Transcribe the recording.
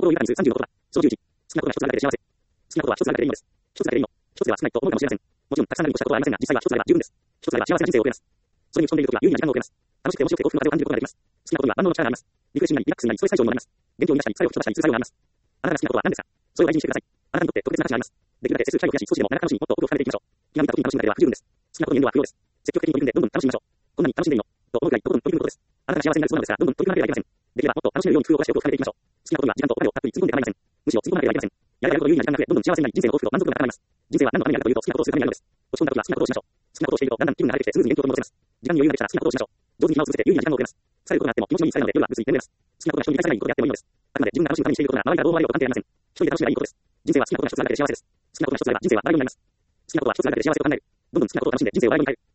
心を豊かにする35言葉。その11。好きなことが一つあるだけで幸せ。好きなことは一つあるだけでいいのです。一つだけでいいの。一つでは少ないと思うかもしれません。もちろん、たくさんあるに越したことはありませんが、実際は一つあれば十分です。一つあれば幸せな人生を送れます。それに打ち込んでいるときは有意義な時間を送れます。楽しくて面白くて幸福の風を感じることができます。好きなことには万能の力があります。リフレッシュになり、リラックスになり、ストレス解消にもなります。元気を生み出したり、疲れを吹き飛ばしたりする作用があります。あなたが好きなことは何ですか？それを大事にしてください。あなたにとって特別な価値があります。できるだけ節数回を増やし、少しでも長く楽しみ、もっと奥を深めていきましょう。気が向いた時に楽しむだけでは不十分です。好きなことに言うのは不要です。積極的に取り組んでどんどん楽しみましょう。こんなに楽しんでいいのと思うくらいとことん取り組むことです。あなたが幸せになるそうなのですが、どんどん取り組まなければいけません。できればもっと楽しめるように工夫を凝らして奥を深めていきましょう。好きなことには時間とお金をたっぷりつぎ込んで構いません。むしろつぎ込まなければいけません。やればやるほど有意義な時間が増え、どんどん幸せになり、人生の幸福と満足度が高まります。人生は何のためにあるかというと、好きなことをするためにあるのです。落ち込んだ時は好きなことをしましょう。好きなことをしていると、だんだん気分が晴れてきて、スムーズに元気を取り戻せます。時間に余裕ができたら好きなことをしましょう。上手に暇を潰せて有意義な時間を送れます。疲れることがあっても気持ちのいい疲れなので夜はぐっすり眠れます。好きなことが人に対さないことであってもいいのです。あくまで自分が楽しむためにしていることが周りがどう思われようと関係ありません。一人で楽しめばいいことです。人生は好きなことが一つあるだけで幸せです。好きなことが一つあれば人生は笑いになります。好きなことは一つあるだけで幸せを考える。どんどん好きなことを楽しんで人生を笑いに変える。